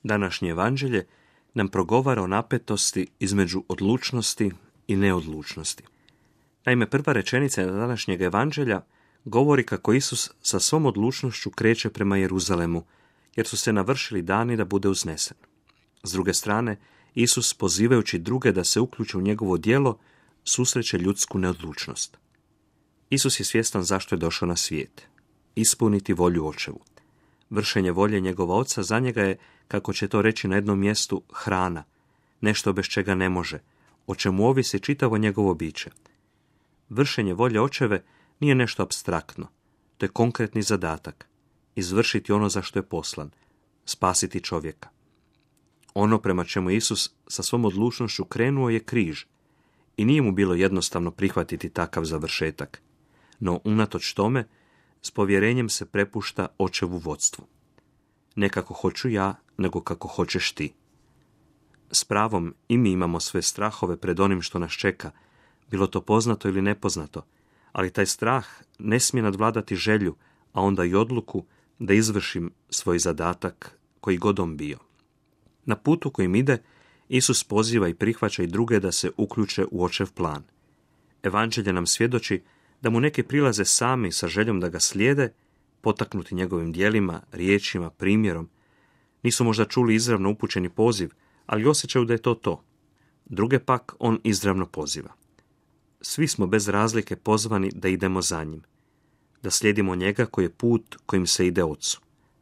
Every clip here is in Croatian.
Današnje evanđelje nam progovara o napetosti između odlučnosti i neodlučnosti. Naime, prva rečenica današnjeg evanđelja govori kako Isus sa svom odlučnošću kreće prema Jeruzalemu, jer su se navršili dani da bude uznesen. S druge strane, Isus, pozivajući druge da se uključe u njegovo djelo, susreće ljudsku neodlučnost. Isus je svjestan zašto je došao na svijet. Ispuniti volju Očevu. Vršenje volje njegova Oca za njega je, kako će to reći na jednom mjestu, hrana, nešto bez čega ne može, o čemu ovisi čitavo njegovo biće. Vršenje volje Očeve nije nešto apstraktno, to je konkretni zadatak, izvršiti ono za što je poslan, spasiti čovjeka. Ono prema čemu Isus sa svom odlučnošću krenuo je križ i nije mu bilo jednostavno prihvatiti takav završetak, no unatoč tome s povjerenjem se prepušta Očevu vodstvu. Ne kako hoću ja, nego kako hoćeš ti. S pravom i mi imamo sve strahove pred onim što nas čeka, bilo to poznato ili nepoznato, ali taj strah ne smije nadvladati želju, a onda i odluku da izvršim svoj zadatak koji god on bio. Na putu kojim ide, Isus poziva i prihvaća i druge da se uključe u Očev plan. Evanđelje nam svjedoči da mu neki prilaze sami sa željom da ga slijede, potaknuti njegovim djelima, riječima, primjerom. Nisu možda čuli izravno upućeni poziv, ali osjećaju da je to to. Druge pak on izravno poziva. Svi smo bez razlike pozvani da idemo za njim, da slijedimo njega koji je put kojim se ide Ocu.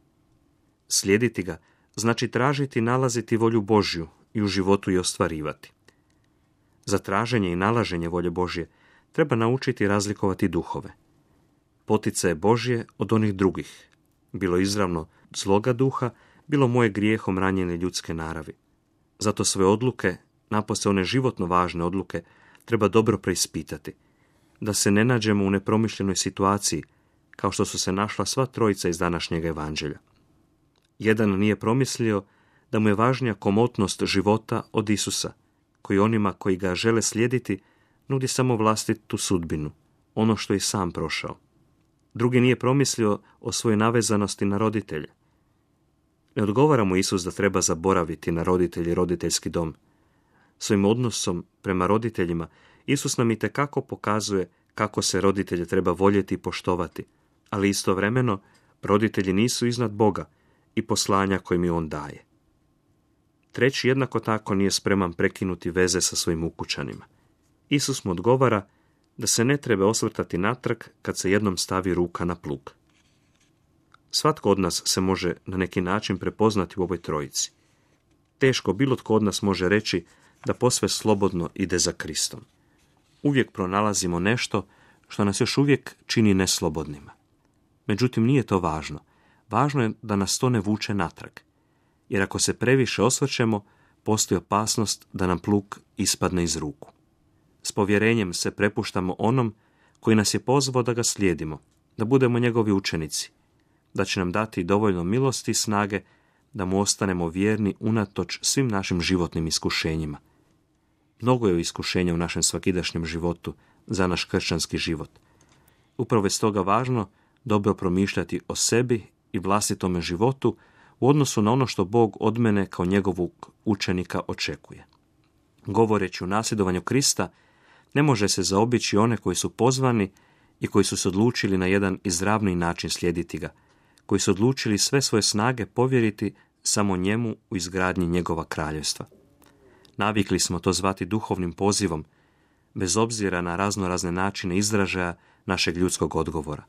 Slijediti ga znači tražiti i nalaziti volju Božju i u životu i ostvarivati. Za traženje i nalaženje volje Božje treba naučiti razlikovati duhove. Poticaje Božje od onih drugih, bilo izravno zloga duha, bilo moje grijehom ranjene ljudske naravi. Zato sve odluke, napose one životno važne odluke, treba dobro preispitati, da se ne nađemo u nepromišljenoj situaciji, kao što su se našla sva trojica iz današnjeg evanđelja. Jedan nije promislio da mu je važnija komotnost života od Isusa, koji onima koji ga žele slijediti nudi samo vlastitu sudbinu, ono što je i sam prošao. Drugi nije promislio o svojoj navezanosti na roditelje. Ne odgovara mu Isus da treba zaboraviti na roditelje i roditeljski dom. Svojim odnosom prema roditeljima Isus nam itekako pokazuje kako se roditelje treba voljeti i poštovati, ali istovremeno roditelji nisu iznad Boga i poslanja koje mi on daje. Treći jednako tako nije spreman prekinuti veze sa svojim ukućanima. Isus mu odgovara da se ne treba osvrtati natrag kad se jednom stavi ruka na plug. Svatko od nas se može na neki način prepoznati u ovoj trojici. Teško bilo tko od nas može reći da posve slobodno ide za Kristom. Uvijek pronalazimo nešto što nas još uvijek čini neslobodnima. Međutim, nije to važno. Važno je da nas to ne vuče natrag. Jer ako se previše osvrćemo, postoji opasnost da nam plug ispadne iz ruku. S povjerenjem se prepuštamo onom koji nas je pozvao da ga slijedimo, da budemo njegovi učenici, da će nam dati dovoljno milosti i snage da mu ostanemo vjerni unatoč svim našim životnim iskušenjima. Mnogo je iskušenja u našem svakidašnjem životu za naš kršćanski život. Upravo je stoga važno dobro promišljati o sebi i vlastitome životu u odnosu na ono što Bog od mene kao njegovog učenika očekuje. Govoreći o nasljedovanju Krista, ne može se zaobići one koji su pozvani i koji su se odlučili na jedan izravni način slijediti ga, koji su odlučili sve svoje snage povjeriti samo njemu u izgradnji njegova kraljevstva. Navikli smo to zvati duhovnim pozivom, bez obzira na raznorazne načine izražaja našeg ljudskog odgovora.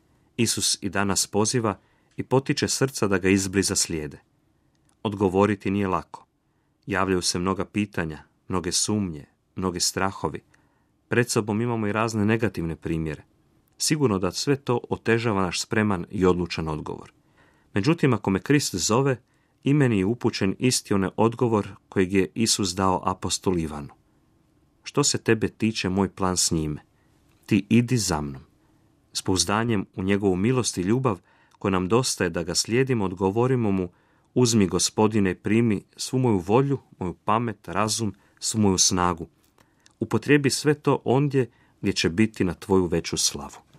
Isus i danas poziva i potiče srca da ga izbliza slijede. Odgovoriti nije lako. Javljaju se mnoga pitanja, mnoge sumnje, mnogi strahovi. Pred sobom imamo i razne negativne primjere. Sigurno da sve to otežava naš spreman i odlučan odgovor. Međutim, ako me Krist zove, i meni je upućen isti onaj odgovor kojeg je Isus dao apostolu Ivanu. Što se tebe tiče, moj plan s njime. Ti idi za mnom. S pouzdanjem u njegovu milost i ljubav koja nam dostaje da ga slijedimo, odgovorimo mu: uzmi, Gospodine, primi svu moju volju, moju pamet, razum, svu moju snagu. Upotrebi sve to ondje gdje će biti na tvoju veću slavu.